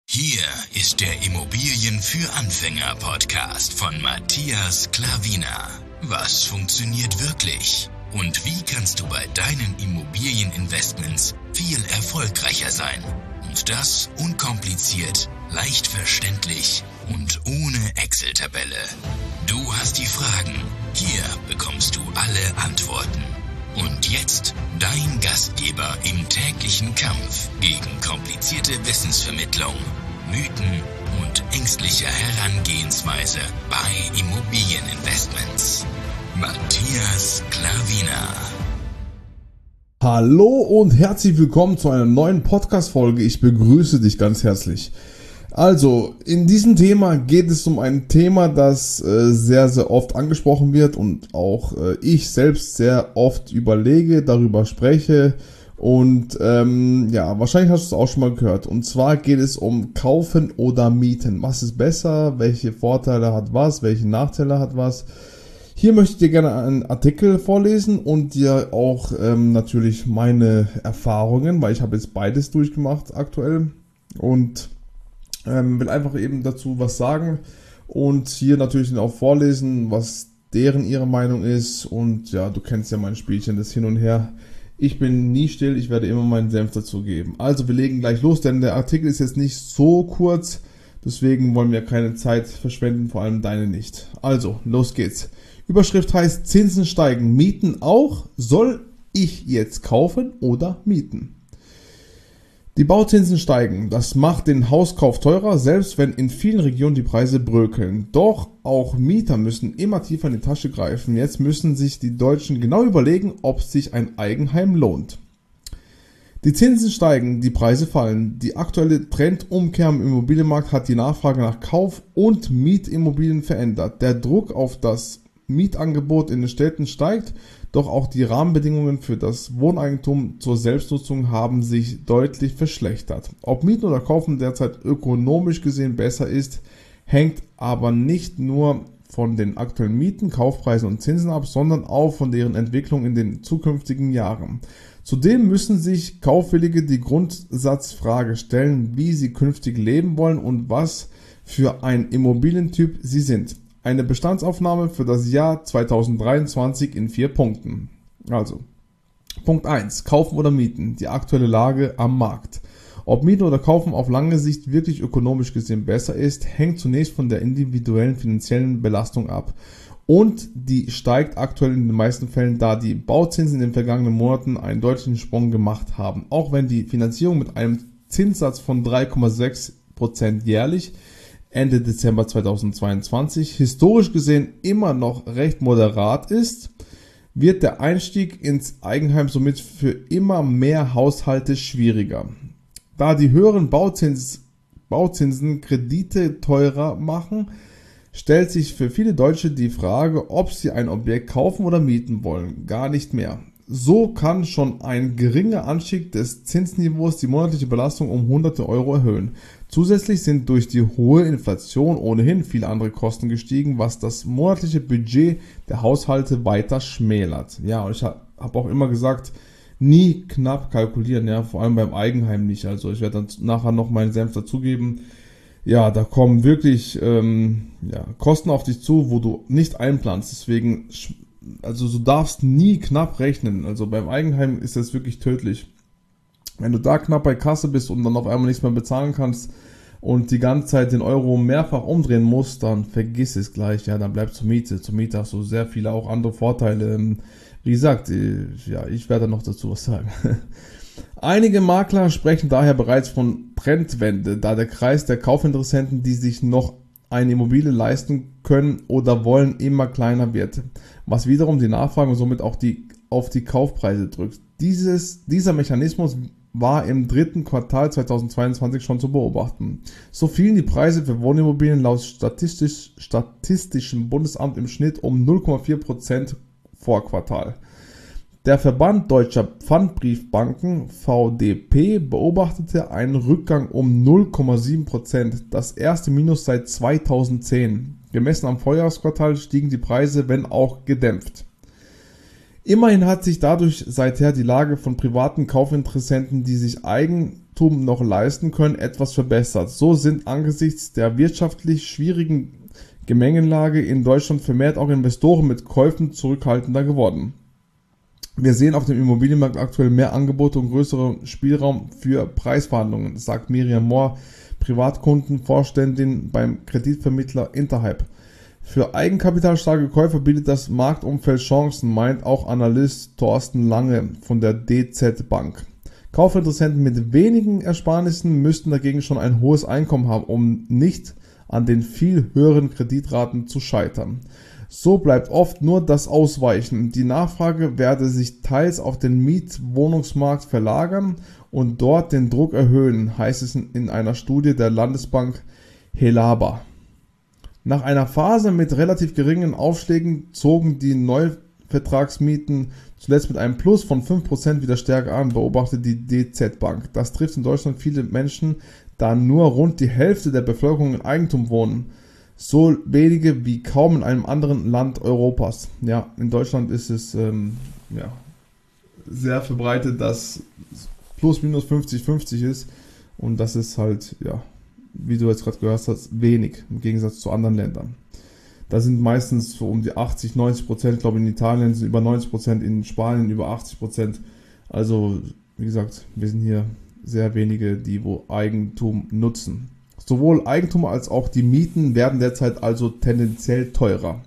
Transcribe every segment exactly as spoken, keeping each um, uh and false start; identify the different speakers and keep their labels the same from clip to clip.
Speaker 1: Hier ist der Immobilien für Anfänger Podcast von Matthias Klavina. Was funktioniert wirklich? Und wie kannst du bei deinen Immobilieninvestments viel erfolgreicher sein? Und das unkompliziert, leicht verständlich und ohne Excel-Tabelle. Du hast die Fragen, hier bekommst du alle Antworten. Und jetzt dein Gastgeber im täglichen Kampf gegen komplizierte Wissensvermittlung, Mythen und ängstliche Herangehensweise bei Immobilieninvestments. Matthias Klavina.
Speaker 2: Hallo und herzlich willkommen zu einer neuen Podcast-Folge. Ich begrüße dich ganz herzlich. Also, in diesem Thema geht es um ein Thema, das äh, sehr, sehr oft angesprochen wird und auch äh, ich selbst sehr oft überlege, darüber spreche und ähm, ja, wahrscheinlich hast du es auch schon mal gehört. Und zwar geht es um Kaufen oder Mieten. Was ist besser? Welche Vorteile hat was? Welche Nachteile hat was? Hier möchte ich dir gerne einen Artikel vorlesen und dir auch ähm, natürlich meine Erfahrungen, weil ich habe jetzt beides durchgemacht aktuell und Ähm, will einfach eben dazu was sagen und hier natürlich auch vorlesen, was deren ihre Meinung ist. Und ja, du kennst ja mein Spielchen, das Hin und Her. Ich bin nie still, ich werde immer meinen Senf dazu geben. Also wir legen gleich los, denn der Artikel ist jetzt nicht so kurz, deswegen wollen wir keine Zeit verschwenden, vor allem deine nicht. Also, los geht's. Überschrift heißt: Zinsen steigen, Mieten auch. Soll ich jetzt kaufen oder mieten? Die Bauzinsen steigen, das macht den Hauskauf teurer, selbst wenn in vielen Regionen die Preise bröckeln. Doch auch Mieter müssen immer tiefer in die Tasche greifen. Jetzt müssen sich die Deutschen genau überlegen, ob sich ein Eigenheim lohnt. Die Zinsen steigen, die Preise fallen. Die aktuelle Trendumkehr im Immobilienmarkt hat die Nachfrage nach Kauf- und Mietimmobilien verändert. Der Druck auf das Mietangebot in den Städten steigt, doch auch die Rahmenbedingungen für das Wohneigentum zur Selbstnutzung haben sich deutlich verschlechtert. Ob Mieten oder Kaufen derzeit ökonomisch gesehen besser ist, hängt aber nicht nur von den aktuellen Mieten, Kaufpreisen und Zinsen ab, sondern auch von deren Entwicklung in den zukünftigen Jahren. Zudem müssen sich Kaufwillige die Grundsatzfrage stellen, wie sie künftig leben wollen und was für ein Immobilientyp sie sind. Eine Bestandsaufnahme für das Jahr zweitausenddreiundzwanzig in vier Punkten. Also, Punkt eins. Kaufen oder mieten. Die aktuelle Lage am Markt. Ob mieten oder kaufen auf lange Sicht wirklich ökonomisch gesehen besser ist, hängt zunächst von der individuellen finanziellen Belastung ab. Und die steigt aktuell in den meisten Fällen, da die Bauzinsen in den vergangenen Monaten einen deutlichen Sprung gemacht haben. Auch wenn die Finanzierung mit einem Zinssatz von drei Komma sechs Prozent jährlich Ende Dezember zweitausendzweiundzwanzig historisch gesehen immer noch recht moderat ist, wird der Einstieg ins Eigenheim somit für immer mehr Haushalte schwieriger. Da die höheren Bauzins, Bauzinsen Kredite teurer machen, stellt sich für viele Deutsche die Frage, ob sie ein Objekt kaufen oder mieten wollen. Gar nicht mehr. So kann schon ein geringer Anstieg des Zinsniveaus die monatliche Belastung um hunderte Euro erhöhen. Zusätzlich sind durch die hohe Inflation ohnehin viele andere Kosten gestiegen, was das monatliche Budget der Haushalte weiter schmälert. Ja, und ich habe auch immer gesagt, nie knapp kalkulieren, ja, vor allem beim Eigenheim nicht. Also ich werde dann nachher noch meinen Senf dazugeben. Ja, da kommen wirklich ähm, ja, Kosten auf dich zu, wo du nicht einplanst. Deswegen, also du darfst nie knapp rechnen. Also beim Eigenheim ist das wirklich tödlich. Wenn du da knapp bei Kasse bist und dann auf einmal nichts mehr bezahlen kannst und die ganze Zeit den Euro mehrfach umdrehen musst, dann vergiss es gleich, ja, dann bleib zur Miete. Zur Miete hast du sehr viele auch andere Vorteile. Wie gesagt, ja, ich werde noch dazu was sagen. Einige Makler sprechen daher bereits von Trendwende, da der Kreis der Kaufinteressenten, die sich noch eine Immobilie leisten können oder wollen, immer kleiner wird, was wiederum die Nachfrage und somit auch die auf die Kaufpreise drückt. Dieses, dieser Mechanismus war im dritten Quartal zweitausendzweiundzwanzig schon zu beobachten. So fielen die Preise für Wohnimmobilien laut Statistisch, Statistischem Bundesamt im Schnitt um null Komma vier Prozent vor Quartal. Der Verband Deutscher Pfandbriefbanken V D P beobachtete einen Rückgang um null Komma sieben Prozent, das erste Minus seit zweitausendzehn. Gemessen am Vorjahresquartal stiegen die Preise, wenn auch gedämpft. Immerhin hat sich dadurch seither die Lage von privaten Kaufinteressenten, die sich Eigentum Eigentum noch leisten können, etwas verbessert. So sind angesichts der wirtschaftlich schwierigen Gemengelage in Deutschland vermehrt auch Investoren mit Käufen zurückhaltender geworden. Wir sehen auf dem Immobilienmarkt aktuell mehr Angebote und größeren Spielraum für Preisverhandlungen, sagt Miriam Mohr, Privatkundenvorständin beim Kreditvermittler Interhyp. Für eigenkapitalstarke Käufer bietet das Marktumfeld Chancen, meint auch Analyst Thorsten Lange von der D Z Bank. Kaufinteressenten mit wenigen Ersparnissen müssten dagegen schon ein hohes Einkommen haben, um nicht an den viel höheren Kreditraten zu scheitern. So bleibt oft nur das Ausweichen. Die Nachfrage werde sich teils auf den Mietwohnungsmarkt verlagern und dort den Druck erhöhen, heißt es in einer Studie der Landesbank Helaba. Nach einer Phase mit relativ geringen Aufschlägen zogen die Neuvertragsmieten zuletzt mit einem Plus von fünf Prozent wieder stärker an, beobachtet die D Z Bank. Das trifft in Deutschland viele Menschen, da nur rund die Hälfte der Bevölkerung in Eigentum wohnen. So wenige wie kaum in einem anderen Land Europas. Ja, in Deutschland ist es ähm, ja, sehr verbreitet, dass plus minus fünfzig fünfzig ist. Und das ist halt, ja, wie du jetzt gerade gehört hast, wenig im Gegensatz zu anderen Ländern. Da sind meistens so um die achtzig, neunzig Prozent, ich glaube in Italien sind über neunzig Prozent, in Spanien über achtzig Prozent. Also, wie gesagt, wir sind hier sehr wenige, die wo Eigentum nutzen. Sowohl Eigentum als auch die Mieten werden derzeit also tendenziell teurer.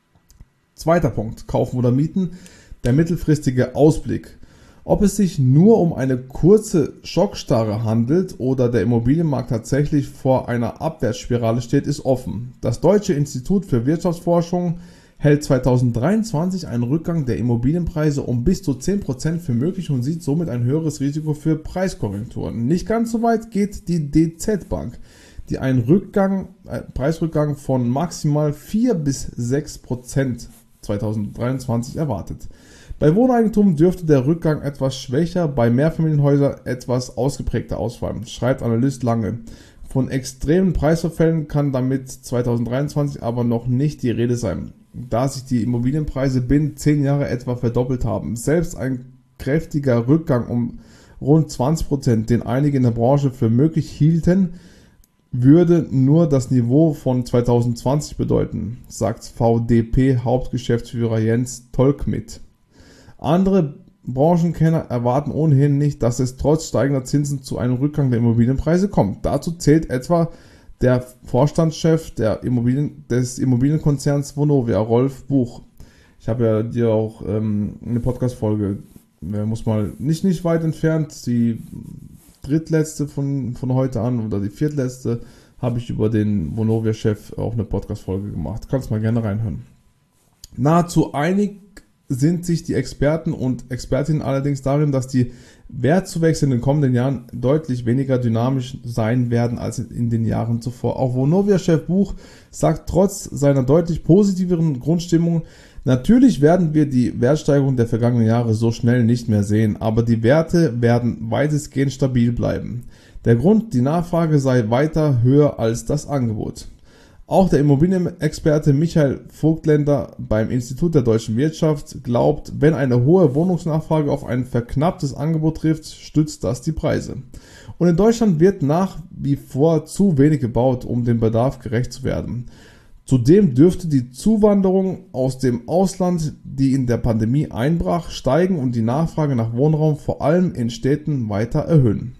Speaker 2: Zweiter Punkt, kaufen oder mieten, der mittelfristige Ausblick. Ob es sich nur um eine kurze Schockstarre handelt oder der Immobilienmarkt tatsächlich vor einer Abwärtsspirale steht, ist offen. Das Deutsche Institut für Wirtschaftsforschung hält zweitausenddreiundzwanzig einen Rückgang der Immobilienpreise um bis zu zehn Prozent für möglich und sieht somit ein höheres Risiko für Preiskorrekturen. Nicht ganz so weit geht die D Z Bank, die einen Rückgang, äh, Preisrückgang von maximal vier bis sechs Prozent zweitausenddreiundzwanzig erwartet. Bei Wohneigentum dürfte der Rückgang etwas schwächer, bei Mehrfamilienhäusern etwas ausgeprägter ausfallen, schreibt Analyst Lange. Von extremen Preisverfällen kann damit zweitausenddreiundzwanzig aber noch nicht die Rede sein, da sich die Immobilienpreise binnen zehn Jahre etwa verdoppelt haben. Selbst ein kräftiger Rückgang um rund zwanzig Prozent, den einige in der Branche für möglich hielten, würde nur das Niveau von zweitausendzwanzig bedeuten, sagt V D P-Hauptgeschäftsführer Jens Tolkmitt. Andere Branchenkenner erwarten ohnehin nicht, dass es trotz steigender Zinsen zu einem Rückgang der Immobilienpreise kommt. Dazu zählt etwa der Vorstandschef der Immobilien, des Immobilienkonzerns Vonovia, Rolf Buch. Ich habe ja dir auch ähm, eine Podcast-Folge, äh, muss mal nicht, nicht weit entfernt, die drittletzte von, von heute an oder die viertletzte, habe ich über den Vonovia-Chef auch eine Podcast-Folge gemacht. Kannst mal gerne reinhören. Nahezu einig sind sich die Experten und Expertinnen allerdings darin, dass die Wertzuwächse in den kommenden Jahren deutlich weniger dynamisch sein werden als in den Jahren zuvor. Auch Vonovia-Chef Buch sagt trotz seiner deutlich positiveren Grundstimmung, natürlich werden wir die Wertsteigerung der vergangenen Jahre so schnell nicht mehr sehen, aber die Werte werden weitestgehend stabil bleiben. Der Grund, die Nachfrage sei weiter höher als das Angebot. Auch der Immobilienexperte Michael Vogtländer beim Institut der deutschen Wirtschaft glaubt, wenn eine hohe Wohnungsnachfrage auf ein verknapptes Angebot trifft, stützt das die Preise. Und in Deutschland wird nach wie vor zu wenig gebaut, um dem Bedarf gerecht zu werden. Zudem dürfte die Zuwanderung aus dem Ausland, die in der Pandemie einbrach, steigen und die Nachfrage nach Wohnraum vor allem in Städten weiter erhöhen.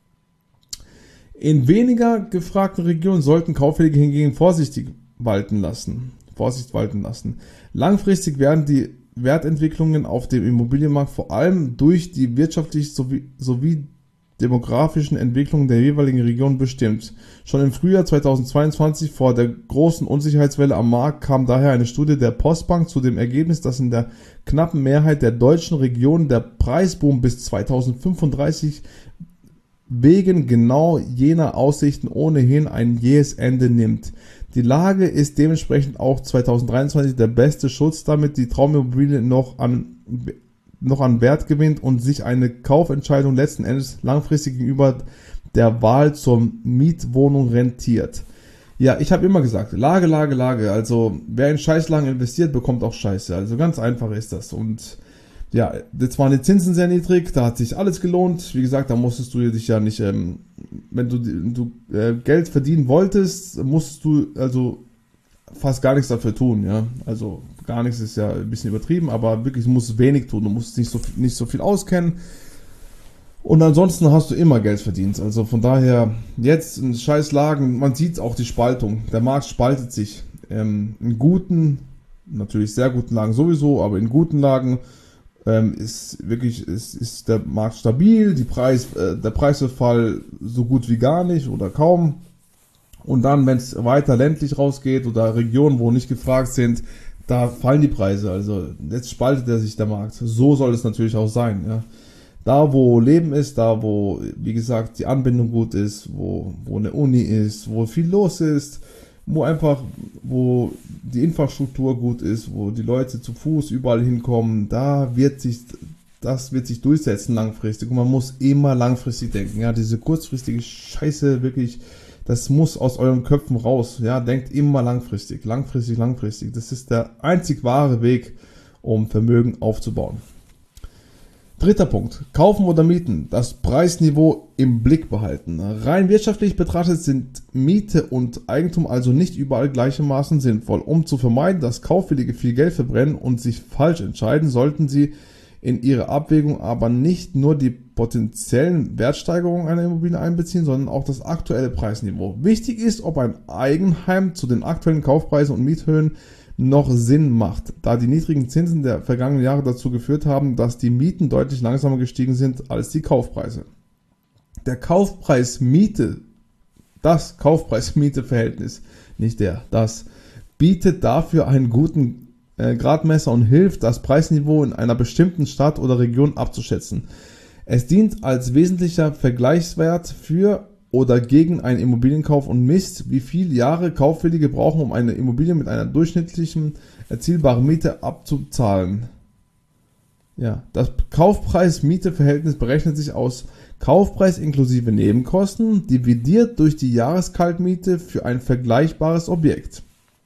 Speaker 2: In weniger gefragten Regionen sollten Kaufwillige hingegen vorsichtig walten lassen, Vorsicht walten lassen. Langfristig werden die Wertentwicklungen auf dem Immobilienmarkt vor allem durch die wirtschaftlichen sowie, sowie demografischen Entwicklungen der jeweiligen Region bestimmt. Schon im Frühjahr zweitausendzweiundzwanzig, vor der großen Unsicherheitswelle am Markt, kam daher eine Studie der Postbank zu dem Ergebnis, dass in der knappen Mehrheit der deutschen Regionen der Preisboom bis zweitausendfünfunddreißig wegen genau jener Aussichten ohnehin ein jähes Ende nimmt. Die Lage ist dementsprechend auch zweitausenddreiundzwanzig der beste Schutz, damit die Traumimmobilie noch an, noch an Wert gewinnt und sich eine Kaufentscheidung letzten Endes langfristig gegenüber der Wahl zur Mietwohnung rentiert. Ja, ich habe immer gesagt, Lage, Lage, Lage, also wer in Scheißlagen investiert, bekommt auch Scheiße. Also ganz einfach ist das. Und ja, jetzt waren die Zinsen sehr niedrig, da hat sich alles gelohnt. Wie gesagt, da musstest du dich ja nicht, ähm, wenn du, du äh, Geld verdienen wolltest, musstest du also fast gar nichts dafür tun, ja. Also gar nichts ist ja ein bisschen übertrieben, aber wirklich, du musst wenig tun, du musst nicht so, nicht so viel auskennen. Und ansonsten hast du immer Geld verdient. Also von daher, jetzt in scheiß Lagen, man sieht auch die Spaltung. Der Markt spaltet sich. Ähm, in guten, natürlich sehr guten Lagen sowieso, aber in guten Lagen ähm, ist wirklich ist, ist der Markt stabil, die Preis, äh, der Preisverfall so gut wie gar nicht oder kaum. Und dann, wenn es weiter ländlich rausgeht oder Regionen, wo nicht gefragt sind, da fallen die Preise. Also jetzt spaltet er sich der Markt. So soll es natürlich auch sein, ja. Da, wo Leben ist, da, wo, wie gesagt, die Anbindung gut ist, wo, wo eine Uni ist, wo viel los ist, wo einfach, wo die Infrastruktur gut ist, wo die Leute zu Fuß überall hinkommen, da wird sich, das wird sich durchsetzen langfristig. Und man muss immer langfristig denken. Ja, diese kurzfristige Scheiße, wirklich, das muss aus euren Köpfen raus. Ja, denkt immer langfristig, langfristig, langfristig. Das ist der einzig wahre Weg, um Vermögen aufzubauen. Dritter Punkt. Kaufen oder mieten. Das Preisniveau im Blick behalten. Rein wirtschaftlich betrachtet sind Miete und Eigentum also nicht überall gleichermaßen sinnvoll. Um zu vermeiden, dass Kaufwillige viel Geld verbrennen und sich falsch entscheiden, sollten sie in ihre Abwägung aber nicht nur die potenziellen Wertsteigerungen einer Immobilie einbeziehen, sondern auch das aktuelle Preisniveau. Wichtig ist, ob ein Eigenheim zu den aktuellen Kaufpreisen und Miethöhen noch Sinn macht, da die niedrigen Zinsen der vergangenen Jahre dazu geführt haben, dass die Mieten deutlich langsamer gestiegen sind als die Kaufpreise. Der Kaufpreis-Miete, das Kaufpreis-Miete-Verhältnis, nicht der, das, bietet dafür einen guten äh, Gradmesser und hilft, das Preisniveau in einer bestimmten Stadt oder Region abzuschätzen. Es dient als wesentlicher Vergleichswert für oder gegen einen Immobilienkauf und misst, wie viele Jahre Kaufwillige brauchen, um eine Immobilie mit einer durchschnittlichen erzielbaren Miete abzuzahlen. Ja, das Kaufpreis-Miete-Verhältnis berechnet sich aus Kaufpreis inklusive Nebenkosten, dividiert durch die Jahreskaltmiete für ein vergleichbares Objekt.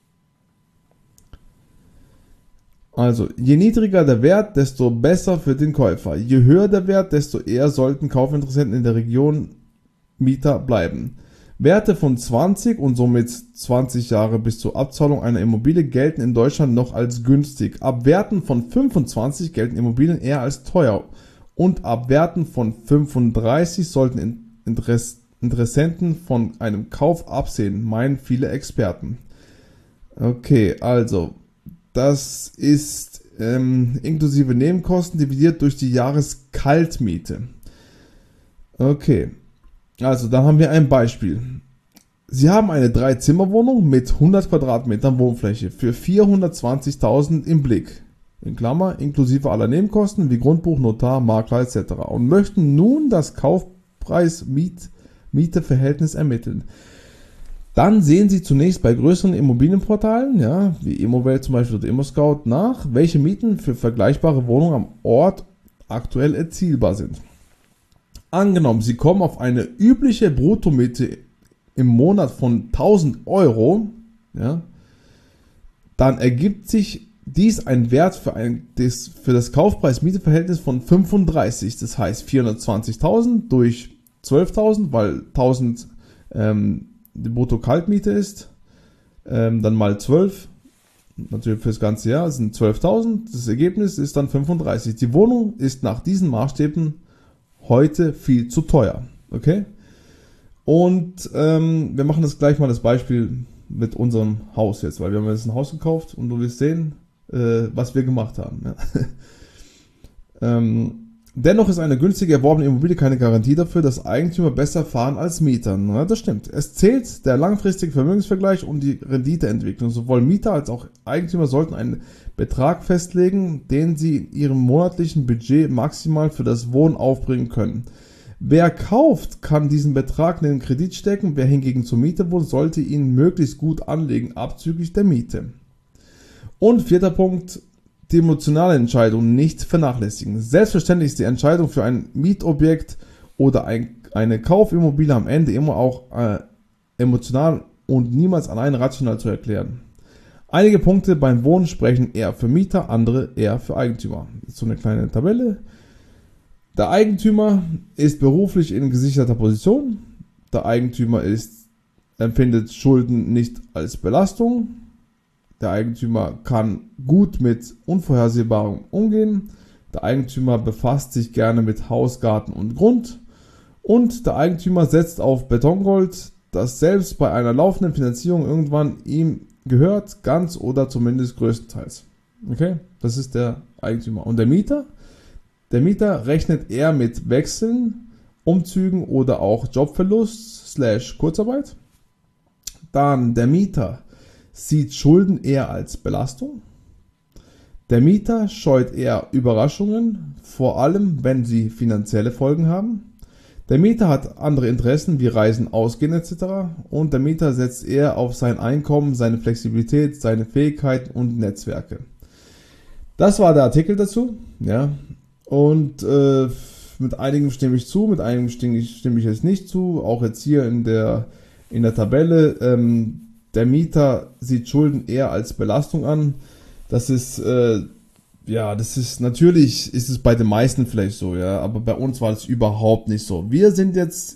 Speaker 2: Also, je niedriger der Wert, desto besser für den Käufer. Je höher der Wert, desto eher sollten Kaufinteressenten in der Region Mieter bleiben. Werte von zwanzig und somit zwanzig Jahre bis zur Abzahlung einer Immobilie gelten in Deutschland noch als günstig. Ab Werten von fünfundzwanzig gelten Immobilien eher als teuer. Und ab Werten von fünfunddreißig sollten Interess- Interessenten von einem Kauf absehen, meinen viele Experten. Okay, also, das ist ähm, inklusive Nebenkosten dividiert durch die Jahreskaltmiete. Okay. Also, da haben wir ein Beispiel. Sie haben eine Drei-Zimmer-Wohnung mit hundert Quadratmetern Wohnfläche für vierhundertzwanzigtausend im Blick, in Klammer, inklusive aller Nebenkosten wie Grundbuch, Notar, Makler et cetera und möchten nun das Kaufpreis-Miete-Verhältnis ermitteln. Dann sehen Sie zunächst bei größeren Immobilienportalen, ja, wie Immowelt zum Beispiel oder ImmoScout, nach, welche Mieten für vergleichbare Wohnungen am Ort aktuell erzielbar sind. Angenommen, Sie kommen auf eine übliche Bruttomiete im Monat von tausend Euro, ja, dann ergibt sich dies ein Wert für, ein, das, für das Kaufpreis-Miete-Verhältnis von fünfunddreißig. Das heißt vierhundertzwanzigtausend durch zwölftausend, weil tausend ähm, die Brutto-Kaltmiete ist, ähm, dann mal zwölf, natürlich für das ganze Jahr sind zwölftausend. Das Ergebnis ist dann fünfunddreißig. Die Wohnung ist nach diesen Maßstäben heute viel zu teuer, okay? Und ähm, wir machen das gleich mal das Beispiel mit unserem Haus jetzt, weil wir haben jetzt ein Haus gekauft und du wirst sehen, äh, was wir gemacht haben. Ja. ähm, dennoch ist eine günstige erworbene Immobilie keine Garantie dafür, dass Eigentümer besser fahren als Mieter. Ja, das stimmt. Es zählt der langfristige Vermögensvergleich und die Renditeentwicklung. Sowohl Mieter als auch Eigentümer sollten einen Betrag festlegen, den sie in ihrem monatlichen Budget maximal für das Wohnen aufbringen können. Wer kauft, kann diesen Betrag in den Kredit stecken, wer hingegen zur Miete wohnt, sollte ihn möglichst gut anlegen, abzüglich der Miete. Und vierter Punkt, die emotionale Entscheidung nicht vernachlässigen. Selbstverständlich ist die Entscheidung für ein Mietobjekt oder ein, eine Kaufimmobilie am Ende immer auch äh, emotional und niemals allein rational zu erklären. Einige Punkte beim Wohnen sprechen eher für Mieter, andere eher für Eigentümer. Das ist so eine kleine Tabelle. Der Eigentümer ist beruflich in gesicherter Position. Der Eigentümer ist, empfindet Schulden nicht als Belastung. Der Eigentümer kann gut mit Unvorhersehbarem umgehen. Der Eigentümer befasst sich gerne mit Haus, Garten und Grund. Und der Eigentümer setzt auf Betongold, das selbst bei einer laufenden Finanzierung irgendwann ihm gehört, ganz oder zumindest größtenteils. Okay, das ist der Eigentümer. Und der Mieter? Der Mieter rechnet eher mit Wechseln, Umzügen oder auch Jobverlust slash Kurzarbeit. Dann der Mieter sieht Schulden eher als Belastung. Der Mieter scheut eher Überraschungen, vor allem wenn sie finanzielle Folgen haben. Der Mieter hat andere Interessen wie Reisen, Ausgehen et cetera. Und der Mieter setzt eher auf sein Einkommen, seine Flexibilität, seine Fähigkeiten und Netzwerke. Das war der Artikel dazu. Ja. Und äh, mit einigen stimme ich zu, mit einigen stimme ich, stimme ich jetzt nicht zu. Auch jetzt hier in der, in der Tabelle. Ähm, der Mieter sieht Schulden eher als Belastung an. Das ist... Äh, Ja, das ist, natürlich ist es bei den meisten vielleicht so, ja, aber bei uns war das überhaupt nicht so. Wir sind jetzt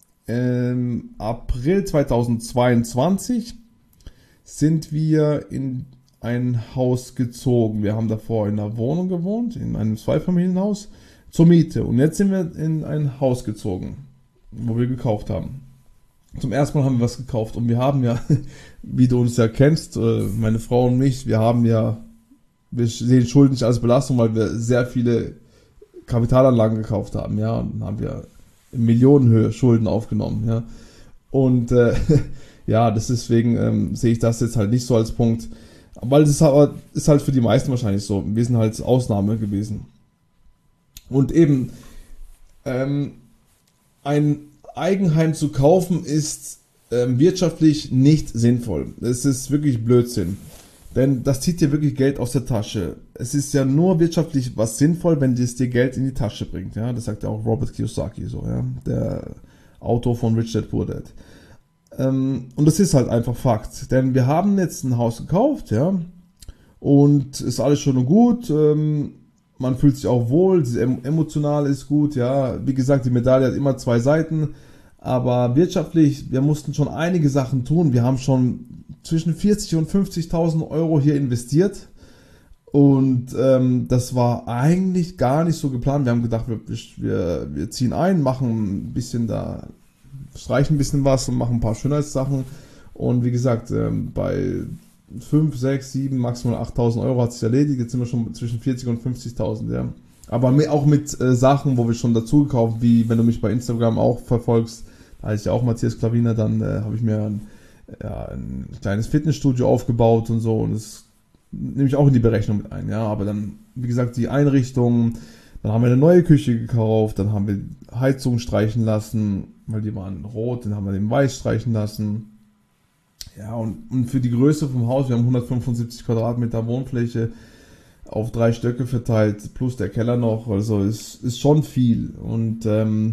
Speaker 2: im April zweitausendzweiundzwanzig sind wir in ein Haus gezogen. Wir haben davor in einer Wohnung gewohnt, in einem Zweifamilienhaus zur Miete. Und jetzt sind wir in ein Haus gezogen, wo wir gekauft haben. Zum ersten Mal haben wir was gekauft und wir haben ja, wie du uns ja kennst, meine Frau und mich, wir haben ja Wir sehen Schulden nicht als Belastung, weil wir sehr viele Kapitalanlagen gekauft haben, ja, und dann haben wir in Millionenhöhe Schulden aufgenommen, ja. Und äh, ja, das deswegen ähm, sehe ich das jetzt halt nicht so als Punkt, weil es ist, aber, ist halt für die meisten wahrscheinlich so. Wir sind halt Ausnahme gewesen. Und eben ähm, ein Eigenheim zu kaufen ist ähm, wirtschaftlich nicht sinnvoll. Es ist wirklich Blödsinn. Denn das zieht dir wirklich Geld aus der Tasche. Es ist ja nur wirtschaftlich was sinnvoll, wenn es dir Geld in die Tasche bringt. Ja, das sagt ja auch Robert Kiyosaki so, ja, der Autor von Rich Dad Poor Dad. Ähm, und das ist halt einfach Fakt. Denn wir haben jetzt ein Haus gekauft, ja, und ist alles schön und gut. Ähm, man fühlt sich auch wohl, emotional ist gut, ja. Wie gesagt, die Medaille hat immer zwei Seiten. Aber wirtschaftlich, wir mussten schon einige Sachen tun. Wir haben schon zwischen vierzig und fünfzigtausend Euro hier investiert und ähm, das war eigentlich gar nicht so geplant. Wir haben gedacht, wir, wir, wir ziehen ein, machen ein bisschen da, streichen ein bisschen was und machen ein paar Schönheitssachen und wie gesagt, ähm, bei fünf, sechs, sieben, maximal achttausend Euro hat sich erledigt. Jetzt sind wir schon zwischen vierzig und fünfzigtausend, ja. Aber auch mit äh, Sachen, wo wir schon dazu gekauft, wie wenn du mich bei Instagram auch verfolgst, da heißt ja auch Matthias Klaviner, dann äh, habe ich mir ein Ja, ein kleines Fitnessstudio aufgebaut und so und das nehme ich auch in die Berechnung mit ein, ja, aber dann, wie gesagt, die Einrichtung, dann haben wir eine neue Küche gekauft, dann haben wir Heizung streichen lassen, weil die waren rot, dann haben wir den weiß streichen lassen, ja, und, und für die Größe vom Haus, wir haben hundertfünfundsiebzig Quadratmeter Wohnfläche auf drei Stöcke verteilt, plus der Keller noch, also es ist schon viel und, ähm,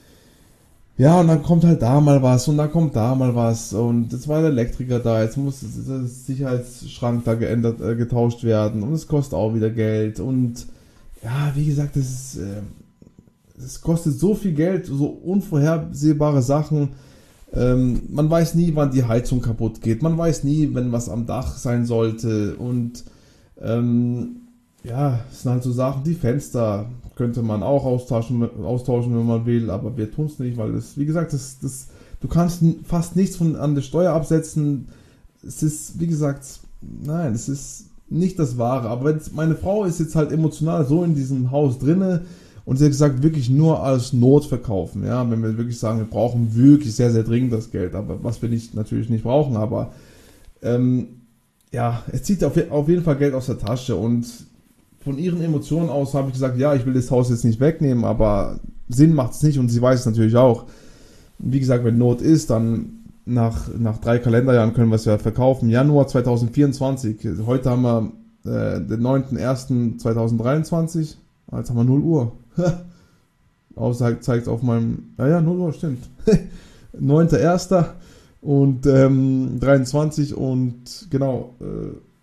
Speaker 2: ja, und dann kommt halt da mal was und dann kommt da mal was und jetzt war der Elektriker da, jetzt muss der Sicherheitsschrank da geändert, äh, getauscht werden und es kostet auch wieder Geld und ja, wie gesagt, das ist, äh, es kostet so viel Geld, so unvorhersehbare Sachen, ähm, man weiß nie, wann die Heizung kaputt geht, man weiß nie, wenn was am Dach sein sollte und ähm, ja, es sind halt so Sachen, die Fenster könnte man auch austauschen, austauschen, wenn man will, aber wir tun es nicht, weil das, wie gesagt, das, das, du kannst fast nichts von an der Steuer absetzen. Es ist, wie gesagt, nein, es ist nicht das Wahre. Aber wenn meine Frau ist jetzt halt emotional so in diesem Haus drinne und sie hat gesagt, wirklich nur als Not verkaufen, ja, wenn wir wirklich sagen, wir brauchen wirklich sehr, sehr dringend das Geld, aber was wir nicht, natürlich nicht brauchen, aber ähm, ja, es zieht auf, auf jeden Fall Geld aus der Tasche und von ihren Emotionen aus habe ich gesagt, ja, ich will das Haus jetzt nicht wegnehmen, aber Sinn macht es nicht und sie weiß es natürlich auch. Wie gesagt, wenn Not ist, dann nach, nach drei Kalenderjahren können wir es ja verkaufen. Januar zweitausendvierundzwanzig, heute haben wir äh, den neunten ersten zweitausenddreiundzwanzig, jetzt haben wir null Uhr. Außer zeigt auf meinem, naja, null Uhr, stimmt. neunter erster und ähm, dreiundzwanzig und genau, äh,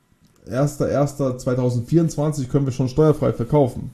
Speaker 2: erster erster zweitausendvierundzwanzig können wir schon steuerfrei verkaufen.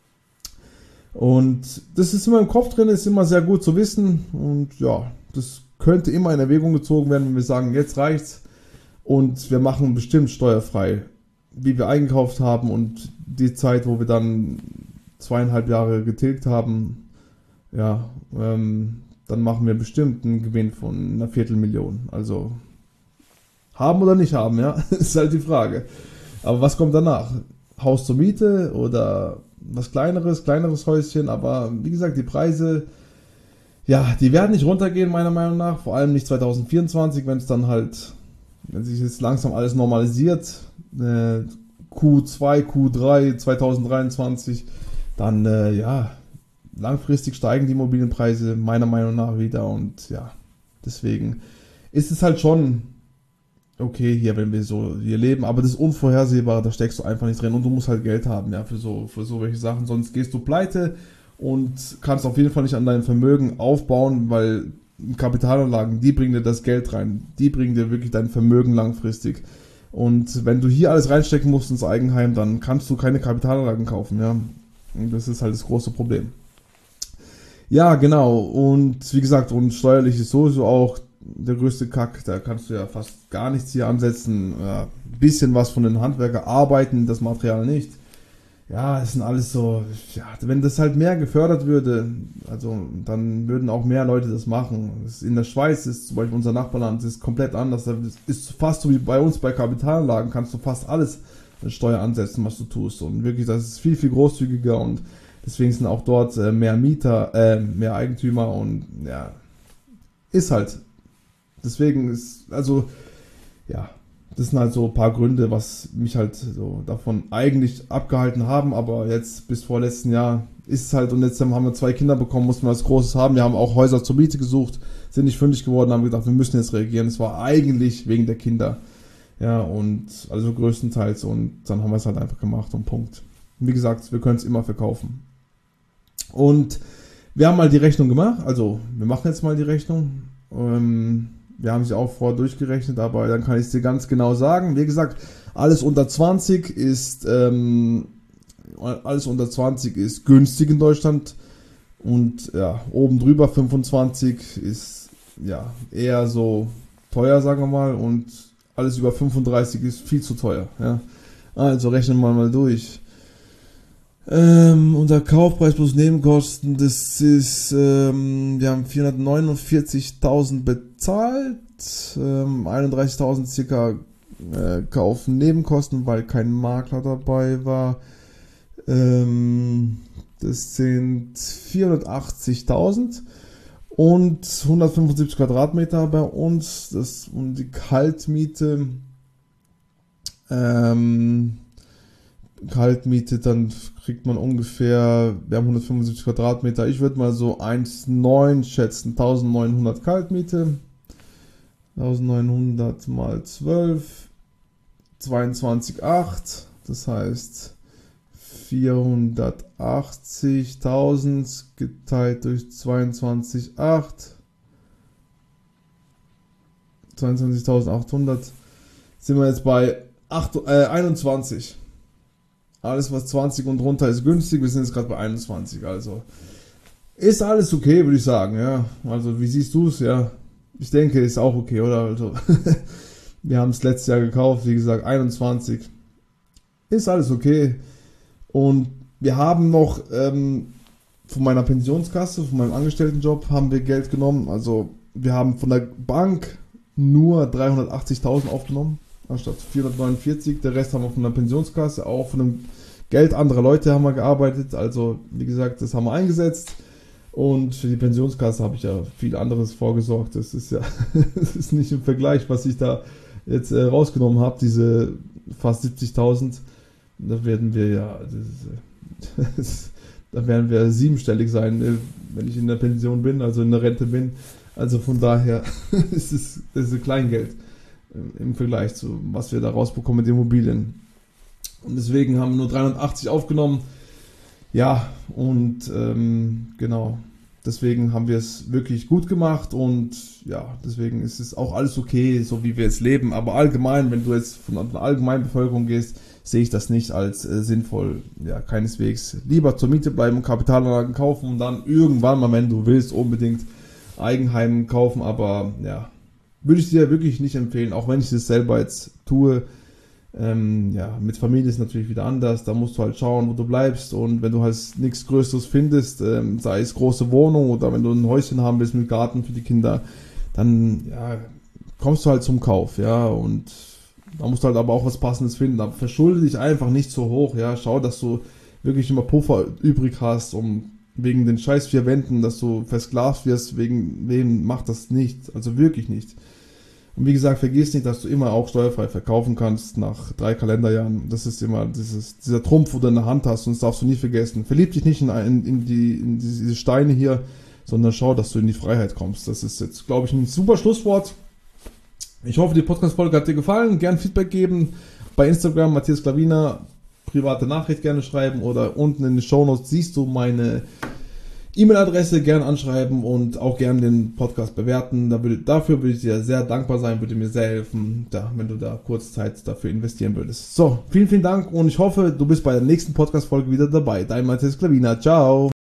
Speaker 2: Und das ist immer im Kopf drin, ist immer sehr gut zu wissen. Und ja, das könnte immer in Erwägung gezogen werden, wenn wir sagen, jetzt reicht's und wir machen bestimmt steuerfrei, wie wir eingekauft haben, und die Zeit, wo wir dann zweieinhalb Jahre getilgt haben, ja, ähm, dann machen wir bestimmt einen Gewinn von einer Viertelmillion. Also haben oder nicht haben, ja, ist halt die Frage. Aber was kommt danach? Haus zur Miete oder was kleineres, kleineres Häuschen? Aber wie gesagt, die Preise, ja, die werden nicht runtergehen, meiner Meinung nach. Vor allem nicht zweitausendvierundzwanzig, wenn es dann halt, wenn sich jetzt langsam alles normalisiert, äh, Q zwei, Q drei zweitausenddreiundzwanzig, dann, äh, ja, langfristig steigen die Immobilienpreise meiner Meinung nach wieder. Und ja, deswegen ist es halt schon okay hier, wenn wir so hier leben, aber das Unvorhersehbare, da steckst du einfach nicht drin und du musst halt Geld haben, ja, für so, für so welche Sachen, sonst gehst du pleite und kannst auf jeden Fall nicht an deinem Vermögen aufbauen, weil Kapitalanlagen, die bringen dir das Geld rein, die bringen dir wirklich dein Vermögen langfristig. Und wenn du hier alles reinstecken musst ins Eigenheim, dann kannst du keine Kapitalanlagen kaufen, ja. Und das ist halt das große Problem. Ja, genau, und wie gesagt, und steuerlich ist sowieso auch der größte Kack, da kannst du ja fast gar nichts hier ansetzen, ja, ein bisschen was von den Handwerkern arbeiten, das Material nicht. Ja, es sind alles so, ja, wenn das halt mehr gefördert würde, also dann würden auch mehr Leute das machen. In der Schweiz ist zum Beispiel unser Nachbarland, das ist komplett anders, das ist fast so wie bei uns bei Kapitalanlagen, kannst du fast alles Steuer ansetzen, was du tust, und wirklich, das ist viel, viel großzügiger, und deswegen sind auch dort äh, mehr Mieter, äh, mehr Eigentümer, und ja, ist halt. Deswegen ist, also, ja, das sind halt so ein paar Gründe, was mich halt so davon eigentlich abgehalten haben, aber jetzt bis vor letzten Jahr ist es halt, und jetzt haben wir zwei Kinder bekommen, mussten wir was Großes haben, wir haben auch Häuser zur Miete gesucht, sind nicht fündig geworden, haben gedacht, wir müssen jetzt reagieren, es war eigentlich wegen der Kinder, ja, und also größtenteils, und dann haben wir es halt einfach gemacht und Punkt. Und wie gesagt, wir können es immer verkaufen. Und wir haben mal die Rechnung gemacht, also wir machen jetzt mal die Rechnung, ähm, wir haben sie auch vorher durchgerechnet, aber dann kann ich es dir ganz genau sagen. Wie gesagt, alles unter zwanzig ist ähm, alles unter zwanzig ist günstig in Deutschland, und ja, oben drüber fünfundzwanzig ist ja eher so teuer, sagen wir mal, und alles über fünfunddreißig ist viel zu teuer. Ja. Also rechnen wir mal durch. Ähm, unser Kaufpreis plus Nebenkosten, das ist, ähm, wir haben vierhundertneunundvierzigtausend bezahlt, ähm, einunddreißigtausend circa äh, Kaufen Nebenkosten, weil kein Makler dabei war. Ähm, das sind vierhundertachtzigtausend und hundertfünfundsiebzig Quadratmeter bei uns. Das und die Kaltmiete, ähm, Kaltmiete, dann kriegt man ungefähr, wir haben hundertfünfundsiebzig Quadratmeter, ich würde mal so eins Komma neun schätzen, eintausendneunhundert Kaltmiete, eintausendneunhundert mal zwölf, zweiundzwanzig Komma acht, das heißt vierhundertachtzigtausend geteilt durch zweiundzwanzig Komma acht, zweiundzwanzigtausendachthundert, sind wir jetzt bei acht, äh, einundzwanzig. Alles was zwanzig und drunter ist günstig, wir sind jetzt gerade bei einundzwanzig, also ist alles okay, würde ich sagen, ja. Also wie siehst du es, ja? Ich denke, ist auch okay, oder? Also wir haben es letztes Jahr gekauft, wie gesagt, einundzwanzig. Ist alles okay. Und wir haben noch ähm, von meiner Pensionskasse, von meinem Angestelltenjob, haben wir Geld genommen. Also wir haben von der Bank nur dreihundertachtzigtausend aufgenommen, anstatt vierhundertneunundvierzig. Der Rest haben wir von der Pensionskasse, auch von dem Geld anderer Leute haben wir gearbeitet. Also wie gesagt, das haben wir eingesetzt. Und für die Pensionskasse habe ich ja viel anderes vorgesorgt. Das ist ja das ist nicht im Vergleich, was ich da jetzt äh, rausgenommen habe, diese fast siebzigtausend. Da werden wir ja, das, das, da werden wir siebenstellig sein, wenn ich in der Pension bin, also in der Rente bin. Also von daher ist es das ist Kleingeld im Vergleich zu was wir da rausbekommen mit Immobilien. Und deswegen haben wir nur dreihundertachtzig aufgenommen. Ja, und ähm, genau. deswegen haben wir es wirklich gut gemacht und ja, deswegen ist es auch alles okay, so wie wir jetzt leben. Aber allgemein, wenn du jetzt von der allgemeinen Bevölkerung gehst, sehe ich das nicht als äh, sinnvoll. Ja, keineswegs. Lieber zur Miete bleiben, Kapitalanlagen kaufen und dann irgendwann mal, wenn du willst, unbedingt Eigenheim kaufen. Aber ja, würde ich dir wirklich nicht empfehlen, auch wenn ich das selber jetzt tue. Ähm, ja, mit Familie ist natürlich wieder anders, da musst du halt schauen, wo du bleibst und wenn du halt nichts Größeres findest, ähm, sei es große Wohnung oder wenn du ein Häuschen haben willst mit Garten für die Kinder, dann ja, kommst du halt zum Kauf, ja, und da musst du halt aber auch was Passendes finden, aber verschulde dich einfach nicht so hoch, ja, schau, dass du wirklich immer Puffer übrig hast, um wegen den scheiß vier Wänden, dass du versklavt wirst, wegen wem macht das nicht, also wirklich nicht. Und wie gesagt, vergiss nicht, dass du immer auch steuerfrei verkaufen kannst nach drei Kalenderjahren. Das ist immer dieses, dieser Trumpf, wo du in der Hand hast und das darfst du nie vergessen. Verlieb dich nicht in, in, in, die, in diese Steine hier, sondern schau, dass du in die Freiheit kommst. Das ist jetzt, glaube ich, ein super Schlusswort. Ich hoffe, die Podcast-Folge hat dir gefallen. Gern Feedback geben. Bei Instagram, Matthias Klavina, private Nachricht gerne schreiben oder unten in den Shownotes siehst du meine E-Mail-Adresse, gerne anschreiben und auch gerne den Podcast bewerten. Da würde, dafür würde ich dir sehr dankbar sein, würde mir sehr helfen, da, wenn du da kurz Zeit dafür investieren würdest. So, vielen, vielen Dank und ich hoffe, du bist bei der nächsten Podcast-Folge wieder dabei. Dein Matthias Klavina. Ciao!